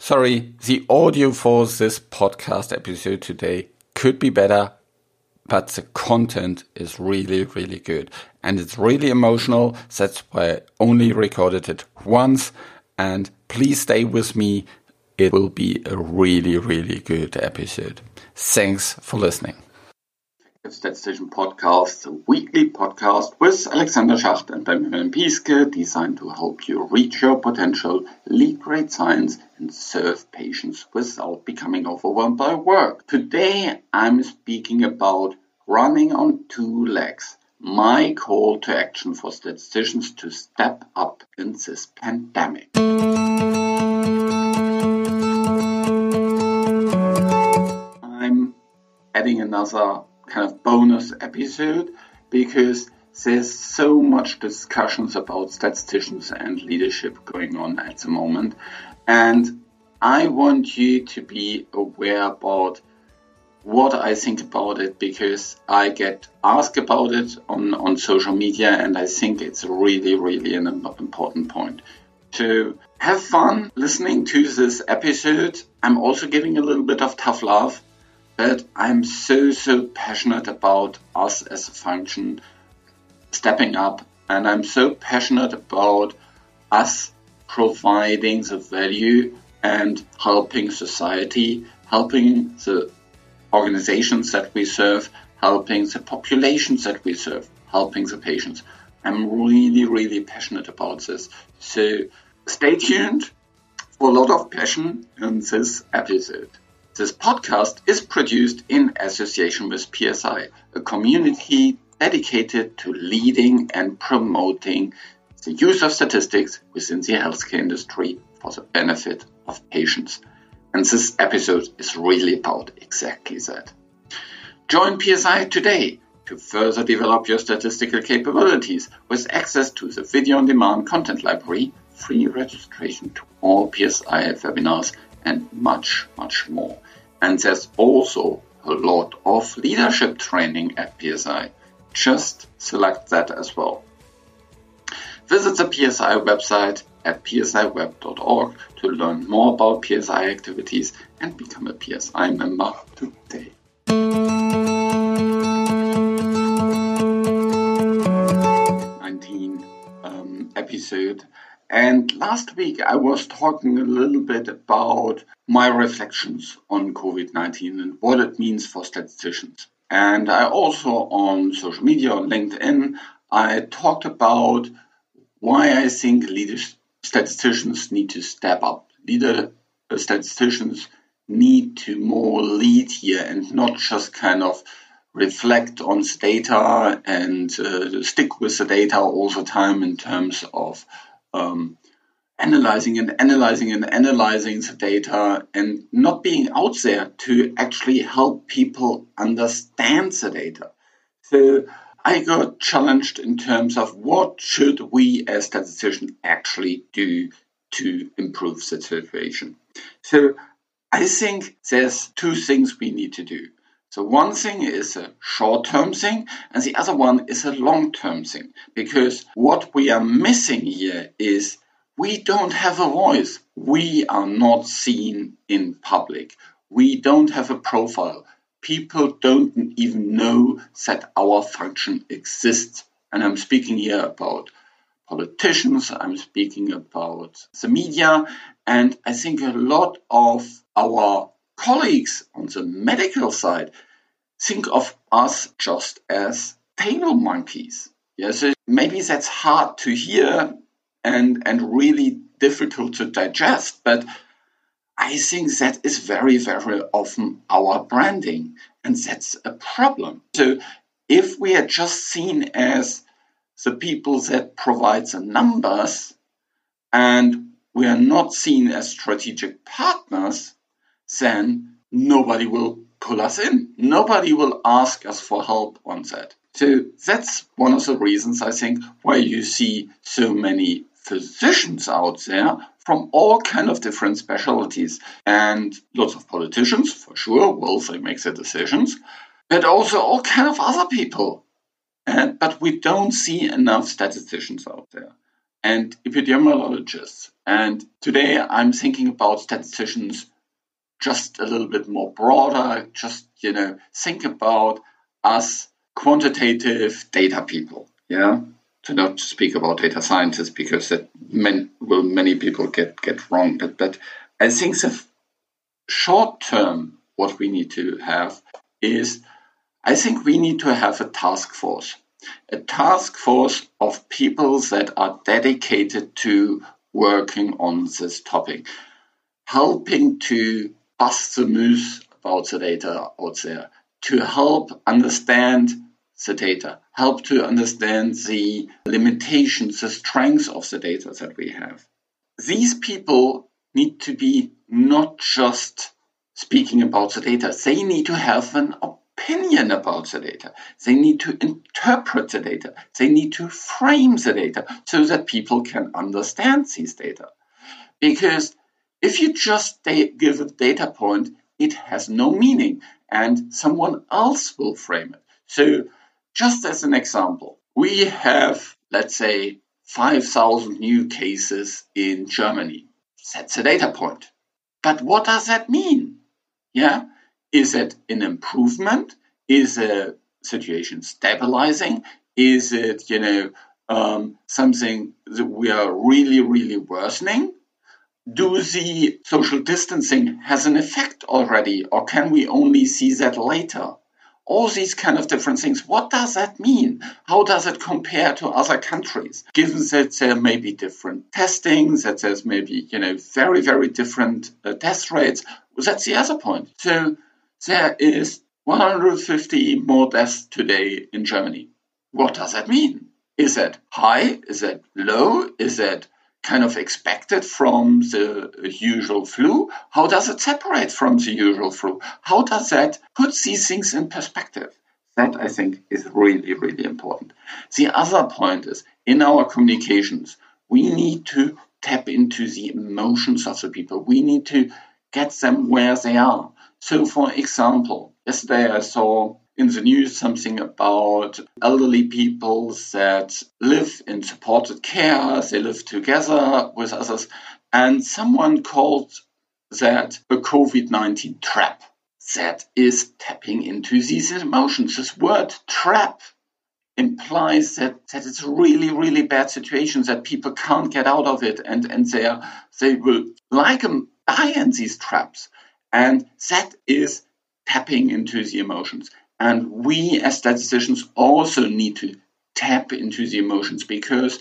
Sorry, the audio for this podcast episode today could be better, but the content is really, really good. And it's really emotional. That's why I only recorded it once. And please stay with me. It will be a really, really good episode. Thanks for listening. Statistician Podcast, a weekly podcast with Alexander Schacht and Benjamin Pieske, designed to help you reach your potential, lead great science, and serve patients without becoming overwhelmed by work. Today, I'm speaking about running on two legs. My call to action for statisticians to step up in this pandemic. I'm adding another kind of bonus episode because there's so much discussions about statisticians and leadership going on at the moment, and I want you to be aware about what I think about it, because I get asked about it on social media, and I think it's really, really an important point. To have fun listening to this episode. I'm also giving a little bit of tough love, but I'm so passionate about us as a function stepping up, and I'm so passionate about us providing the value and helping society, helping the organizations that we serve, helping the populations that we serve, helping the patients. I'm really passionate about this. So stay tuned for a lot of passion in this episode. This podcast is produced in association with PSI, a community dedicated to leading and promoting the use of statistics within the healthcare industry for the benefit of patients. And this episode is really about exactly that. Join PSI today to further develop your statistical capabilities with access to the video-on-demand content library, free registration to all PSI webinars, and much more. And there's also a lot of leadership training at PSI. Just select that as well. Visit the PSI website at psiweb.org to learn more about PSI activities and become a PSI member today. Episode. And last week I was talking a little bit about my reflections on COVID-19 and what it means for statisticians. And I also on social media, on LinkedIn, I talked about why I think statisticians need to step up. Statisticians need to more lead here and not just kind of reflect on the data and stick with the data all the time in terms of analyzing the data and not being out there to actually help people understand the data. So I got challenged in terms of what should we as statisticians actually do to improve the situation. So I think there's two things we need to do. So one thing is a short-term thing, and the other one is a long-term thing. Because what we are missing here is we don't have a voice. We are not seen in public. We don't have a profile. People don't even know that our function exists. And I'm speaking here about politicians, I'm speaking about the media, and I think a lot of our colleagues on the medical side think of us just as table monkeys. Yeah, so maybe that's hard to hear and really difficult to digest, but I think that is very often our branding, and that's a problem. So if we are just seen as the people that provide the numbers and we are not seen as strategic partners, then nobody will pull us in. Nobody will ask us for help on that. So that's one of the reasons I think why you see so many physicians out there from all kind of different specialties, and lots of politicians for sure will they make the decisions, but also all kind of other people. But we don't see enough statisticians out there. and epidemiologists. And today I'm thinking about statisticians just a little bit more broader, just, think about us quantitative data people, to not speak about data scientists because that many people get wrong. But I think the short term, what we need to have is, I think we need to have a task force of people that are dedicated to working on this topic, helping to bust the myths about the data out there, to help understand the data, help to understand the limitations, the strengths of the data that we have. These people need to be not just speaking about the data, they need to have an opinion about the data. They need to interpret the data. They need to frame the data so that people can understand these data. Because if you just give a data point, it has no meaning and someone else will frame it. So just as an example, we have, let's say, 5,000 new cases in Germany. That's a data point. But what does that mean? Is it an improvement? Is the situation stabilizing? Is it, something that we are really, really worsening? Do the social distancing has an effect already, or can we only see that later? All these kind of different things. What does that mean? How does it compare to other countries? Given that there may be different testing, that there's maybe, very, very different death rates, that's the other point. So there is 150 more deaths today in Germany. What does that mean? Is that high? Is that low? Is that kind of expected from the usual flu? How does it separate from the usual flu? How does that put these things in perspective? That, I think, is really, really important. The other point is, in our communications, we need to tap into the emotions of the people. We need to get them where they are. So, for example, yesterday I saw in the news something about elderly people that live in supported care, they live together with others, and someone called that a COVID-19 trap. That is tapping into these emotions. This word trap implies that it's a really, really bad situation, that people can't get out of it, and they will die in these traps. And that is tapping into the emotions. And we as statisticians also need to tap into the emotions because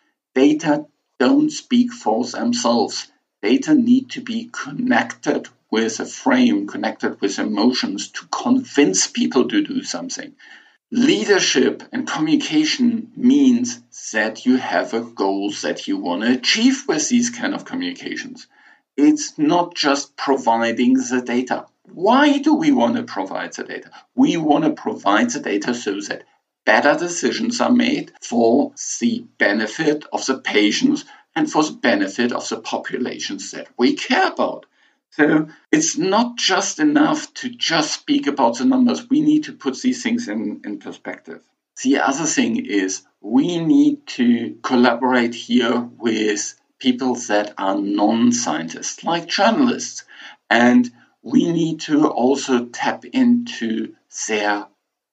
data don't speak for themselves. Data need to be connected with a frame, connected with emotions to convince people to do something. Leadership and communication means that you have a goal that you want to achieve with these kind of communications. It's not just providing the data. Why do we want to provide the data? We want to provide the data so that better decisions are made for the benefit of the patients and for the benefit of the populations that we care about. So it's not just enough to just speak about the numbers. We need to put these things in perspective. The other thing is we need to collaborate here with people that are non-scientists, like journalists. And we need to also tap into their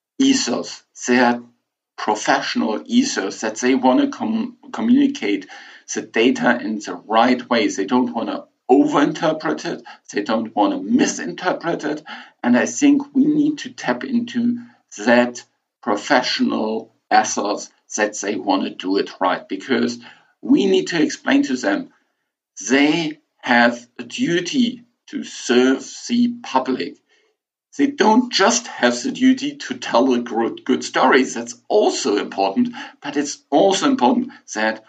ethos, their professional ethos, that they want to communicate the data in the right way. They don't want to overinterpret it. They don't want to misinterpret it. And I think we need to tap into that professional ethos that they want to do it right, because we need to explain to them they have a duty to serve the public. They don't just have the duty to tell a good stories. That's also important, but it's also important that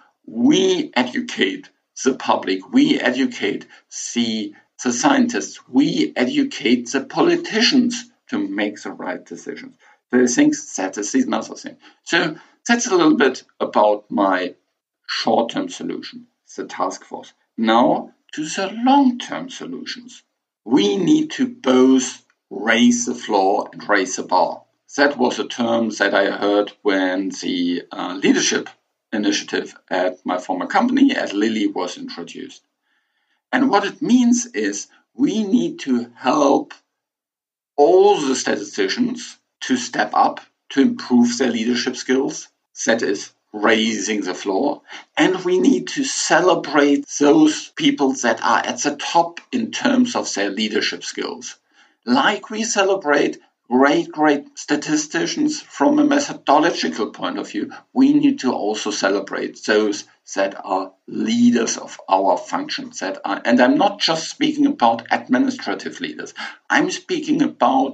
we educate the public, we educate the scientists, we educate the politicians to make the right decisions. So I think that is another thing. So that's a little bit about my short-term solution, the task force. Now to the long-term solutions. We need to both raise the floor and raise the bar. That was a term that I heard when the leadership initiative at my former company, at Lilly, was introduced. And what it means is we need to help all the statisticians to step up, to improve their leadership skills. That is raising the floor. And we need to celebrate those people that are at the top in terms of their leadership skills. Like we celebrate great statisticians from a methodological point of view, we need to also celebrate those that are leaders of our functions. And I'm not just speaking about administrative leaders. I'm speaking about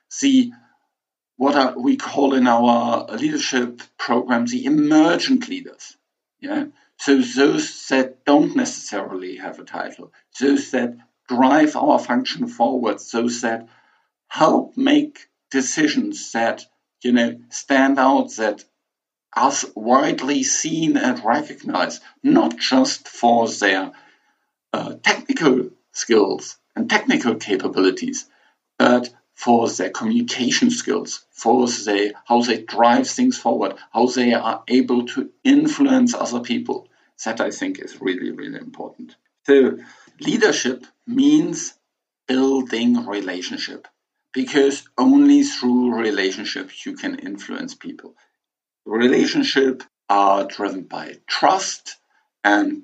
what we call in our leadership program the emergent leaders. Yeah. So those that don't necessarily have a title, those that drive our function forward, those that help make decisions that, stand out, that are widely seen and recognized, not just for their technical skills and technical capabilities, but for their communication skills, for how they drive things forward, how they are able to influence other people. That, I think, is really, really important. So leadership means building relationship, because only through relationship you can influence people. Relationships are driven by trust, and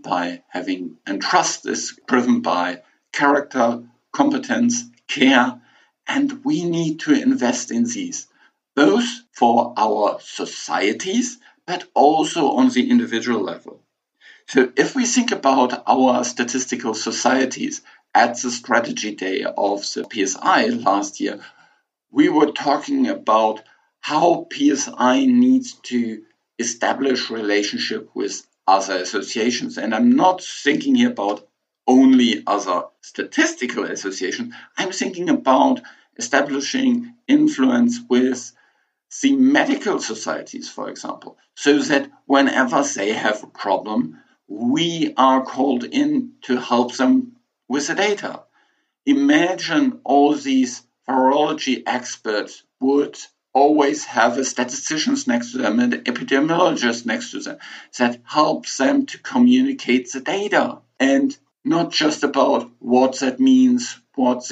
trust is driven by character, competence, care, and we need to invest in these, both for our societies, but also on the individual level. So if we think about our statistical societies, at the strategy day of the PSI last year, we were talking about how PSI needs to establish relationship with other associations. And I'm not thinking here about only other statistical associations. I'm thinking about establishing influence with the medical societies, for example, so that whenever they have a problem, we are called in to help them with the data. Imagine all these virology experts would always have a statistician next to them and an epidemiologist next to them that helps them to communicate the data, and not just about what that means, what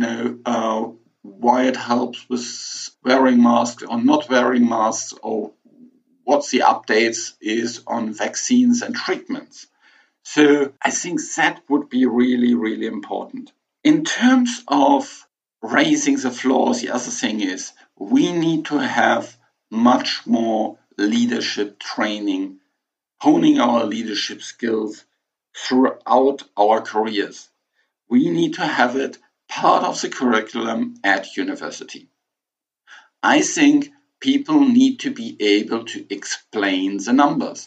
why it helps with wearing masks or not wearing masks, or what the updates is on vaccines and treatments. So I think that would be really, really important. In terms of raising the floor, the other thing is we need to have much more leadership training, honing our leadership skills throughout our careers. We need to have it part of the curriculum at university. I think people need to be able to explain the numbers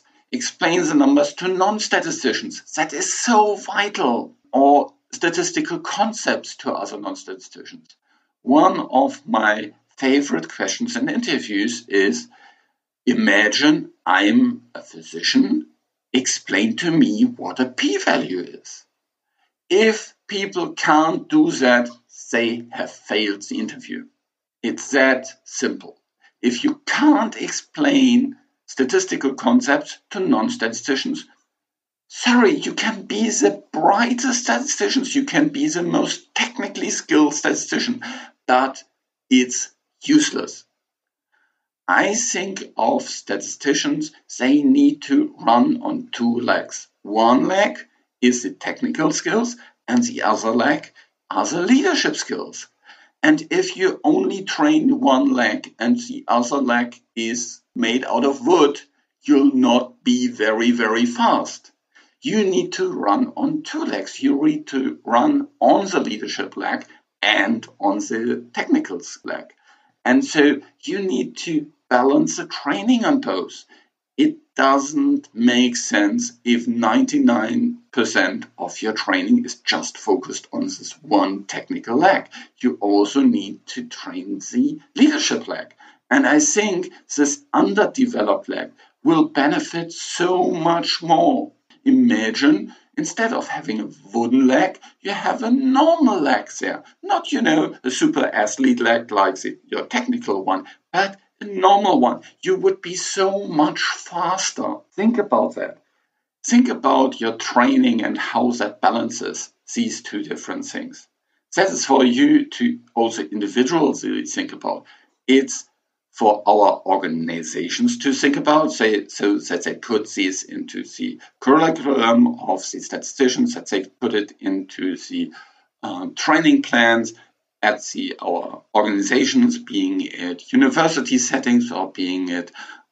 to non-statisticians. That is so vital. Or statistical concepts to other non-statisticians. One of my favorite questions in interviews is, imagine I'm a physician, explain to me what a p-value is. If people can't do that, they have failed the interview. It's that simple. If you can't explain statistical concepts to non-statisticians, sorry, you can be the brightest statisticians, you can be the most technically skilled statistician, but it's useless. I think of statisticians, they need to run on two legs. One leg is the technical skills, and the other leg are the leadership skills. And if you only train one leg and the other leg is made out of wood, you'll not be very, very fast. You need to run on two legs. You need to run on the leadership leg and on the technical leg. And so you need to balance the training on both. It doesn't make sense if 99% of your training is just focused on this one technical leg. You also need to train the leadership leg. And I think this underdeveloped leg will benefit so much more. Imagine, instead of having a wooden leg, you have a normal leg there. Not, a super athlete leg like your technical one, but a normal one, you would be so much faster. Think about that. Think about your training and how that balances these two different things. That is for you to also individually think about. It's for our organizations to think about, so that they put these into the curriculum of the statisticians, that they put it into the training plans at our organizations, being at university settings or being at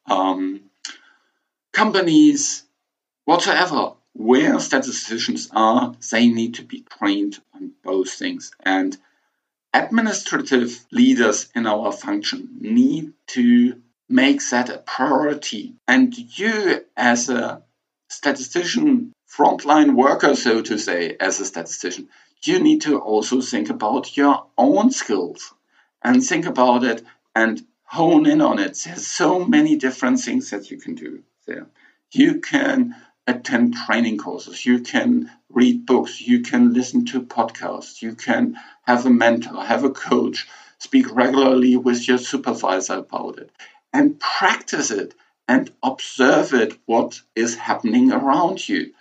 companies, whatsoever. Where statisticians are, they need to be trained on both things. And administrative leaders in our function need to make that a priority. And you, as a statistician, frontline worker, so to say, as a statistician, you need to also think about your own skills and think about it and hone in on it. There's so many different things that you can do there. You can attend training courses, you can read books, you can listen to podcasts, you can have a mentor, have a coach, speak regularly with your supervisor about it, and practice it and observe it, what is happening around you.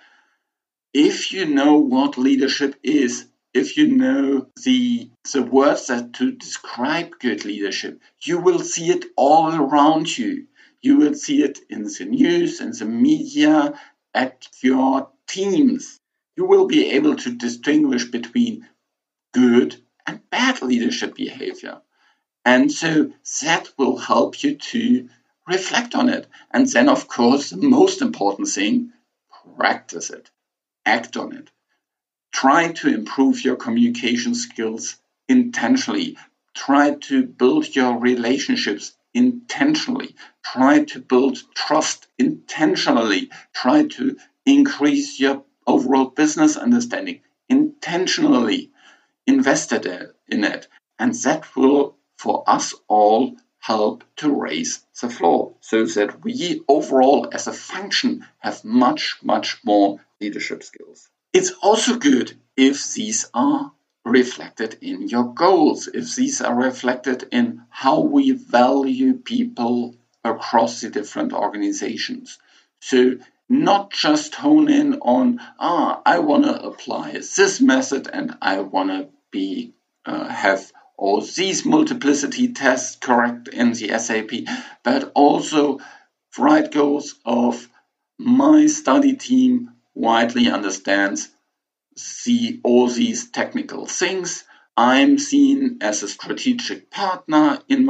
If you know what leadership is, if you know the words that to describe good leadership, you will see it all around you. You will see it in the news, in the media, at your teams. You will be able to distinguish between good and bad leadership behavior. And so that will help you to reflect on it. And then, of course, the most important thing, practice it, act on it. Try to improve your communication skills intentionally. Try to build your relationships intentionally. Try to build trust intentionally. Try to increase your overall business understanding intentionally. Invest in it. And that will, for us all, help to raise the floor so that we overall as a function have much, much more leadership skills. It's also good if these are reflected in your goals, if these are reflected in how we value people across the different organizations. So not just hone in on, I want to apply this method and I want to have all these multiplicity tests correct in the SAP, but also write goals of my study team widely understands all these technical things. I'm seen as a strategic partner in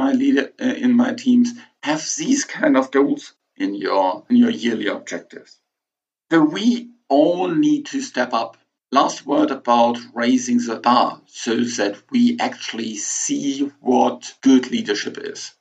my teams. Have these kind of goals in your yearly objectives. So we all need to step up. Last word about raising the bar so that we actually see what good leadership is.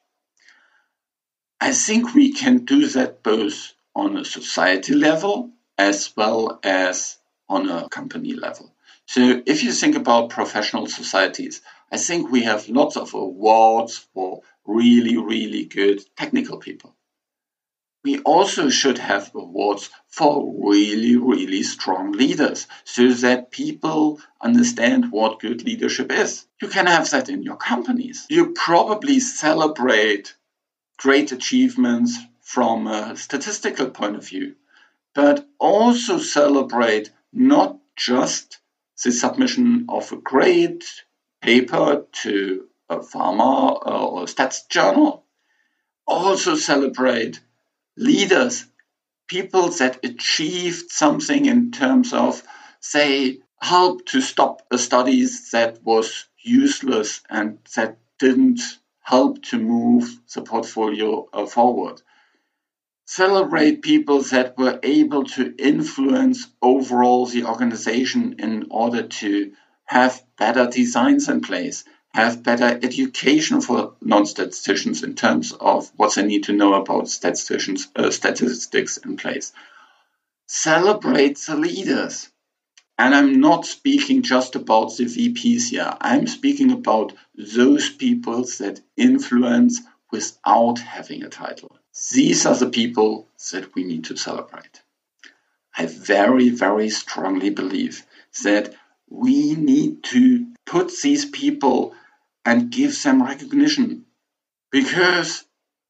I think we can do that both on a society level as well as on a company level. So if you think about professional societies, I think we have lots of awards for really, really good technical people. We also should have awards for really, really strong leaders so that people understand what good leadership is. You can have that in your companies. You probably celebrate great achievements from a statistical point of view, but also celebrate not just the submission of a great paper to a pharma or a stats journal. Also celebrate leaders, people that achieved something in terms of, say, help to stop a study that was useless and that didn't help to move the portfolio forward. Celebrate people that were able to influence overall the organization in order to have better designs in place, have better education for non-statisticians in terms of what they need to know about statistics in place. Celebrate the leaders. And I'm not speaking just about the VPs here. I'm speaking about those people that influence without having a title. These are the people that we need to celebrate. I very, very strongly believe that we need to put these people and give them recognition, because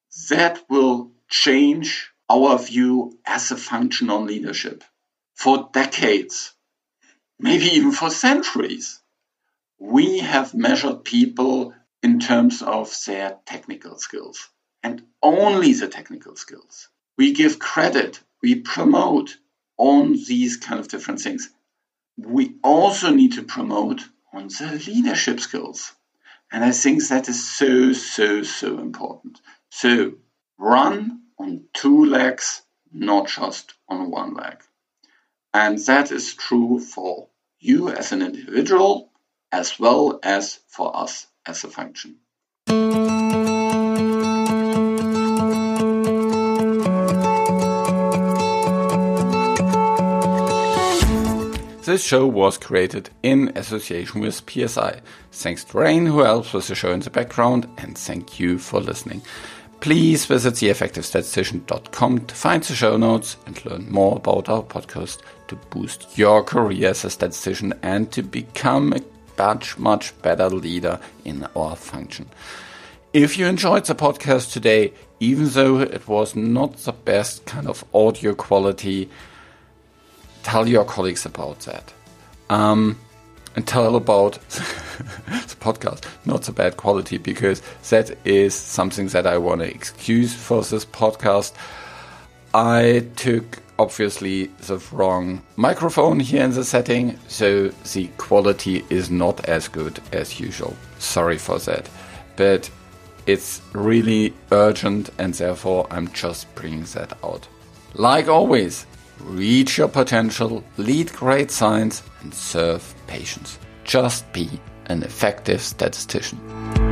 that will change our view as a function on leadership. For decades, maybe even for centuries, we have measured people in terms of their technical skills, and only the technical skills. We give credit, we promote on these kind of different things. We also need to promote on the leadership skills. And I think that is so important. So run on two legs, not just on one leg. And that is true for you as an individual, as well as for us as a function. This show was created in association with PSI. Thanks to Rain, who helps with the show in the background, and thank you for listening. Please visit theeffectivestatistician.com to find the show notes and learn more about our podcast to boost your career as a statistician and to become a much better leader in our function. If you enjoyed the podcast today, even though it was not the best kind of audio quality, tell your colleagues about that. And tell about the podcast, not so bad quality, because that is something that I want to excuse for this podcast. I took, obviously, the wrong microphone here in the setting, so the quality is not as good as usual. Sorry for that. But it's really urgent, and therefore I'm just bringing that out. Like always, reach your potential, lead great science, and serve patients. Just be an effective statistician.